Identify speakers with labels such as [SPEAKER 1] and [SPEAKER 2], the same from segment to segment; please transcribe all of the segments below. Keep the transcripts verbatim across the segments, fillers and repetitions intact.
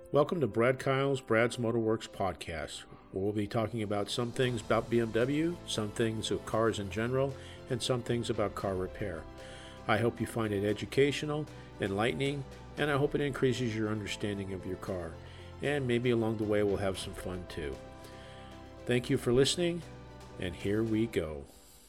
[SPEAKER 1] Welcome to Brad Kyle's Brad's Motorworks podcast, where we'll be talking about some things about B M W, some things of cars in general, and some things about car repair. I hope you find it educational, enlightening, and I hope it increases your understanding of your car. And maybe along the way we'll have some fun too. Thank you for listening, and here we go.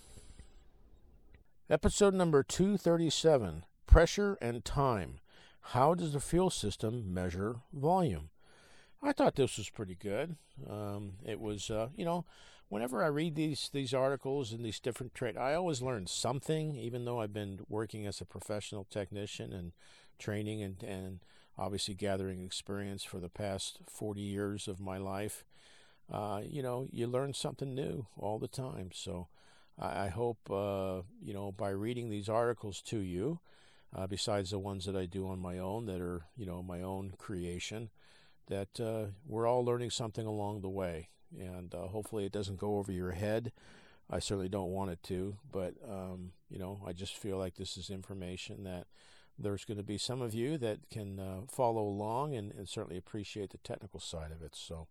[SPEAKER 1] Episode number two thirty-seven, Pressure and Time. How does the fuel system measure volume? I thought this was pretty good. Um, it was, uh, you know, whenever I read these these articles and these different trade, I always learn something, even though I've been working as a professional technician and training and, and obviously gathering experience for the past forty years of my life. Uh, you know, you learn something new all the time. So I, I hope, uh, you know, by reading these articles to you, Uh, besides the ones that I do on my own that are, you know, my own creation, that uh, we're all learning something along the way. And uh, hopefully it doesn't go over your head. I certainly don't want it to, but, um, you know, I just feel like this is information that there's going to be some of you that can uh, follow along and, and certainly appreciate the technical side of it. So,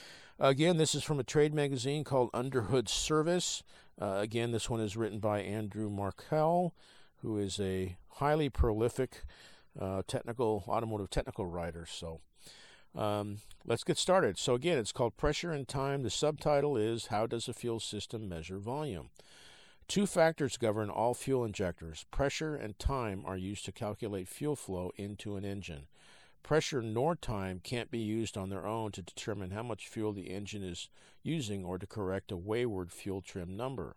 [SPEAKER 1] again, this is from a trade magazine called Underhood Service. Uh, again, this one is written by Andrew Markel, who is a highly prolific uh, technical, automotive technical writer. So um, let's get started. So again, it's called Pressure and Time. The subtitle is, How Does a Fuel System Measure Volume? Two factors govern all fuel injectors. Pressure and time are used to calculate fuel flow into an engine. Pressure nor time can't be used on their own to determine how much fuel the engine is using or to correct a wayward fuel trim number.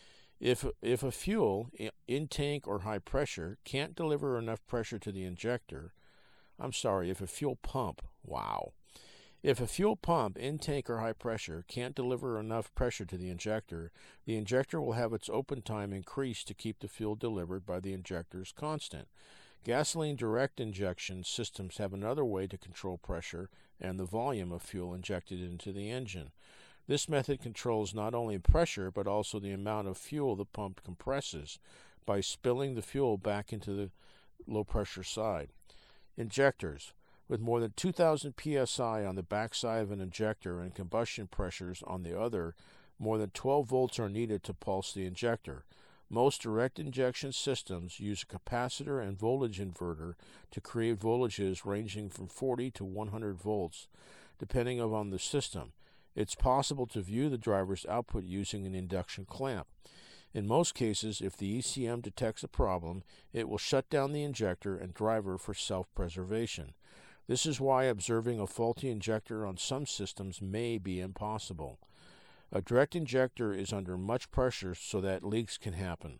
[SPEAKER 1] If if a fuel, in tank or high pressure, can't deliver enough pressure to the injector, I'm sorry, if a fuel pump, wow. If a fuel pump, in tank or high pressure, can't deliver enough pressure to the injector, the injector will have its open time increased to keep the fuel delivered by the injectors constant. Gasoline direct injection systems have another way to control pressure and the volume of fuel injected into the engine. This method controls not only pressure, but also the amount of fuel the pump compresses by spilling the fuel back into the low-pressure side. Injectors. With more than two thousand P S I on the backside of an injector and combustion pressures on the other, more than twelve volts are needed to pulse the injector. Most direct injection systems use a capacitor and voltage inverter to create voltages ranging from forty to one hundred volts, depending on the system. It's possible to view the driver's output using an induction clamp. In most cases, if the E C M detects a problem, it will shut down the injector and driver for self-preservation. This is why observing a faulty injector on some systems may be impossible. A direct injector is under much pressure so that leaks can happen.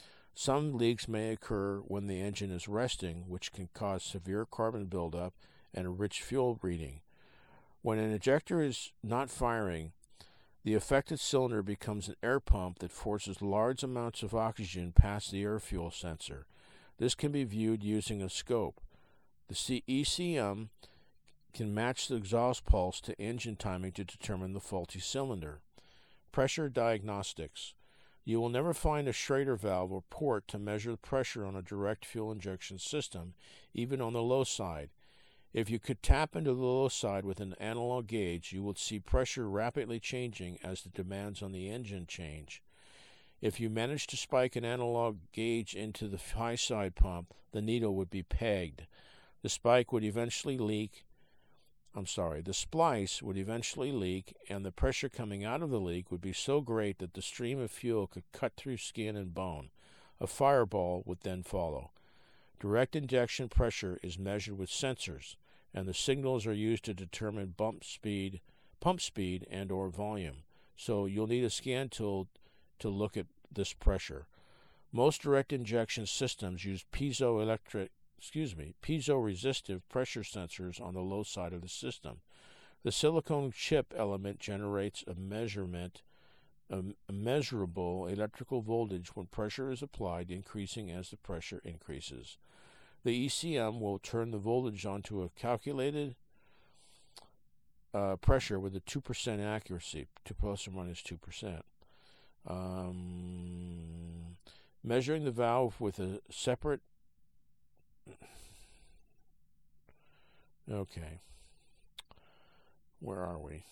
[SPEAKER 1] Some leaks may occur when the engine is resting, which can cause severe carbon buildup and a rich fuel reading. When an injector is not firing, the affected cylinder becomes an air pump that forces large amounts of oxygen past the air fuel sensor. This can be viewed using a scope. The E C M can match the exhaust pulse to engine timing to determine the faulty cylinder. Pressure diagnostics. You will never find a Schrader valve or port to measure the pressure on a direct fuel injection system, even on the low side. If you could tap into the low side with an analog gauge, you would see pressure rapidly changing as the demands on the engine change. If you managed to spike an analog gauge into the high side pump, the needle would be pegged. The spike would eventually leak. I'm sorry, the splice would eventually leak, and the pressure coming out of the leak would be so great that the stream of fuel could cut through skin and bone. A fireball would then follow. Direct injection pressure is measured with sensors, and the signals are used to determine bump speed, pump speed and or volume. So you'll need a scan tool to look at this pressure. Most direct injection systems use piezoelectric, excuse me, piezo-resistive pressure sensors on the low side of the system. The silicone chip element generates a measurement, a, a measurable electrical voltage when pressure is applied, increasing as the pressure increases. The E C M will turn the voltage onto a calculated uh, pressure with a two percent accuracy, to plus or minus two percent. Um, measuring the valve with a separate... Okay. where are we?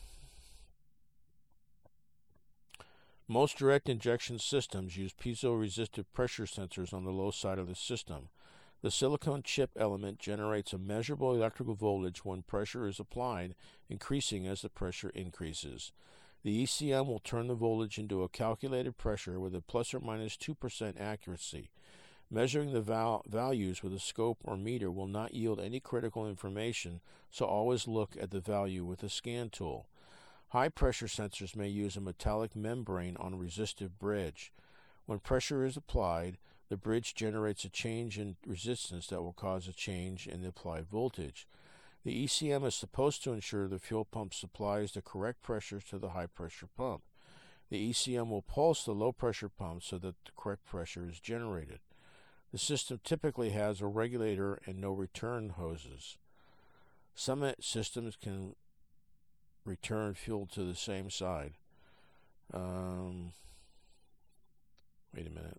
[SPEAKER 1] Most direct injection systems use piezoresistive pressure sensors on the low side of the system. The silicone chip element generates a measurable electrical voltage when pressure is applied, increasing as the pressure increases. The E C M will turn the voltage into a calculated pressure with a plus or minus two percent accuracy. Measuring the val- values with a scope or meter will not yield any critical information, so always look at the value with a scan tool. High-pressure sensors may use a metallic membrane on a resistive bridge. When pressure is applied, the bridge generates a change in resistance that will cause a change in the applied voltage. The E C M is supposed to ensure the fuel pump supplies the correct pressure to the high-pressure pump. The E C M will pulse the low-pressure pump so that the correct pressure is generated. The system typically has a regulator and no return hoses. Some systems can return fuel to the same side. Um, wait a minute.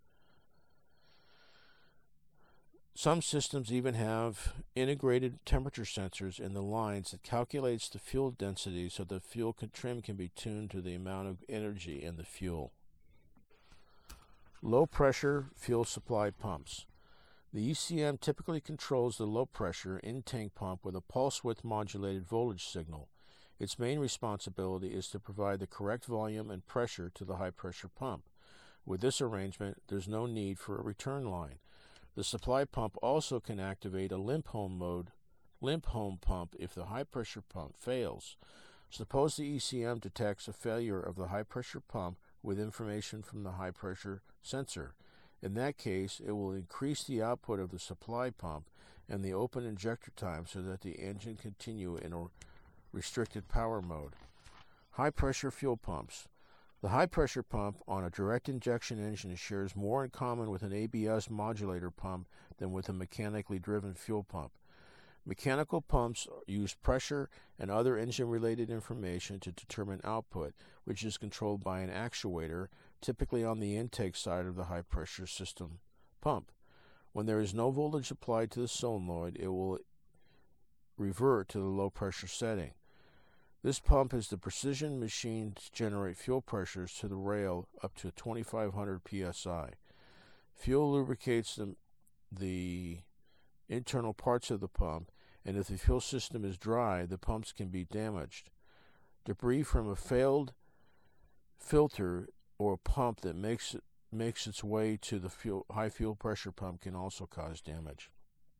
[SPEAKER 1] Some systems even have integrated temperature sensors in the lines that calculates the fuel density so the fuel trim can be tuned to the amount of energy in the fuel. Low-pressure fuel supply pumps. The E C M typically controls the low-pressure in-tank pump with a pulse-width modulated voltage signal. Its main responsibility is to provide the correct volume and pressure to the high-pressure pump. With this arrangement, there's no need for a return line. The supply pump also can activate a limp home mode, limp home pump if the high-pressure pump fails. Suppose the E C M detects a failure of the high-pressure pump with information from the high-pressure sensor. In that case, it will increase the output of the supply pump and the open injector time so that the engine continue in a restricted power mode. High-pressure fuel pumps. The high-pressure pump on a direct injection engine shares more in common with an A B S modulator pump than with a mechanically driven fuel pump. Mechanical pumps use pressure and other engine-related information to determine output, which is controlled by an actuator, typically on the intake side of the high-pressure system pump. When there is no voltage applied to the solenoid, it will revert to the low-pressure setting. This pump is the precision machine to generate fuel pressures to the rail up to twenty-five hundred P S I. Fuel lubricates the, the internal parts of the pump, and if the fuel system is dry, the pumps can be damaged. Debris from a failed filter or pump that makes it, makes its way to the fuel, high fuel pressure pump can also cause damage.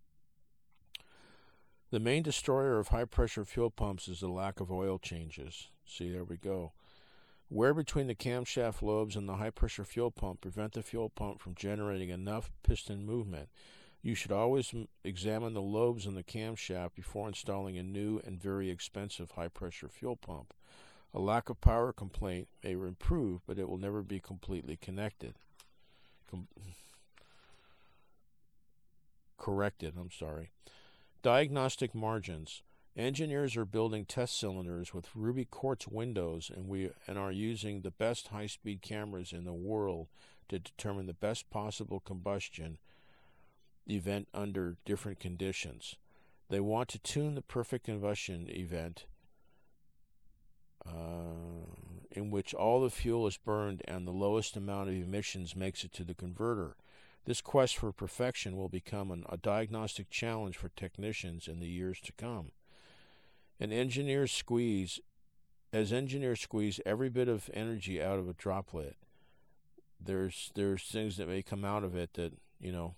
[SPEAKER 1] The main destroyer of high-pressure fuel pumps is the lack of oil changes. See, there we go. Wear between the camshaft lobes and the high-pressure fuel pump prevent the fuel pump from generating enough piston movement. You should always m- examine the lobes in the camshaft before installing a new and very expensive high-pressure fuel pump. A lack of power complaint may improve, but it will never be completely connected. Com- corrected, I'm sorry. Diagnostic margins. Engineers are building test cylinders with ruby quartz windows, and we and are using the best high-speed cameras in the world to determine the best possible combustion event under different conditions. They want to tune the perfect combustion event uh, in which all the fuel is burned and the lowest amount of emissions makes it to the converter. This quest for perfection will become an, a diagnostic challenge for technicians in the years to come. And engineers squeeze, as engineers squeeze every bit of energy out of a droplet, there's there's things that may come out of it that, you know,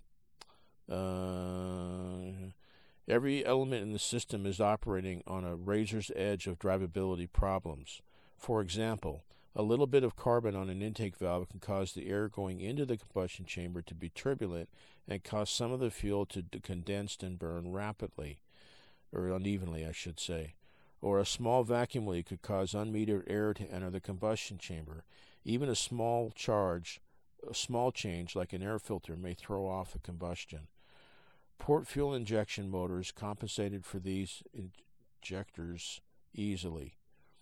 [SPEAKER 1] uh, every element in the system is operating on a razor's edge of drivability problems. For example, a little bit of carbon on an intake valve can cause the air going into the combustion chamber to be turbulent and cause some of the fuel to d- condense and burn rapidly, or unevenly, I should say. Or a small vacuum leak could cause unmetered air to enter the combustion chamber. Even a small charge, a small change like an air filter may throw off the combustion. Port fuel injection motors compensated for these injectors easily.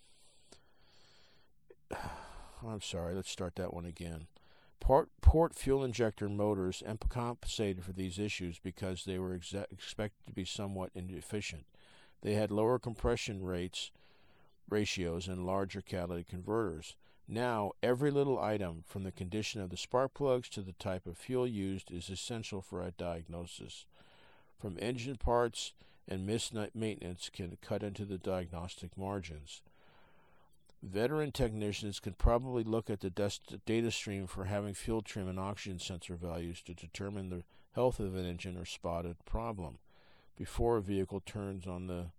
[SPEAKER 1] I'm sorry, let's start that one again. Port, port fuel injector motors compensated for these issues because they were exa- expected to be somewhat inefficient. They had lower compression rates ratios in larger catalytic converters. Now, every little item, from the condition of the spark plugs to the type of fuel used, is essential for a diagnosis. From engine parts and missed maintenance can cut into the diagnostic margins. Veteran technicians can probably look at the data stream for having fuel trim and oxygen sensor values to determine the health of an engine or spot a problem before a vehicle turns on the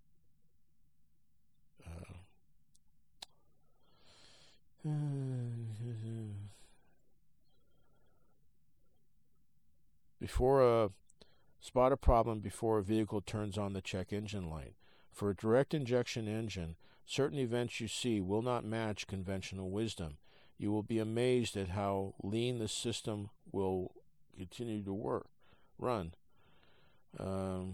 [SPEAKER 1] uh, before a spot a problem before a vehicle turns on the check engine light. For a direct injection engine, certain events you see will not match conventional wisdom. You will be amazed at how lean the system will continue to work, run. Um,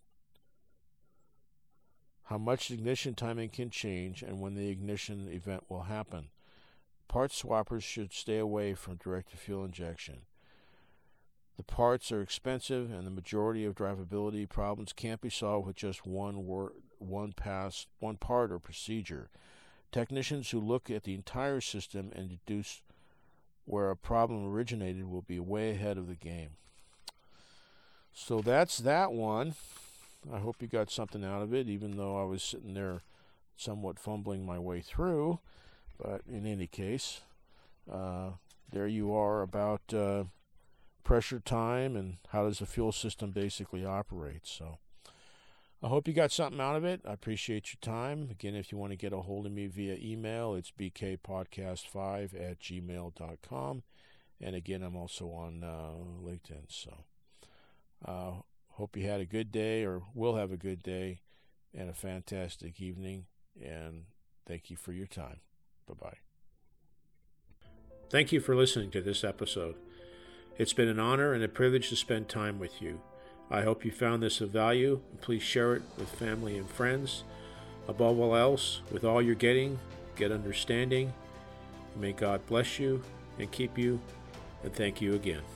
[SPEAKER 1] how much ignition timing can change and when the ignition event will happen. Parts swappers should stay away from direct-to-fuel injection. The parts are expensive, and the majority of drivability problems can't be solved with just one word, one pass, one part or procedure. Technicians who look at the entire system and deduce where a problem originated will be way ahead of the game. So that's that one. I hope you got something out of it, even though I was sitting there somewhat fumbling my way through. But in any case, uh, there you are about uh, pressure time and how does the fuel system basically operate. So I hope you got something out of it. I appreciate your time. Again, if you want to get a hold of me via email, it's b k podcast five at gmail dot com. And again, I'm also on uh, LinkedIn. So uh, hope you had a good day or will have a good day and a fantastic evening. And thank you for your time. Bye-bye. Thank you for listening to this episode. It's been an honor and a privilege to spend time with you. I hope you found this of value. Please share it with family and friends. Above all else, with all you're getting, get understanding. May God bless you and keep you, and thank you again.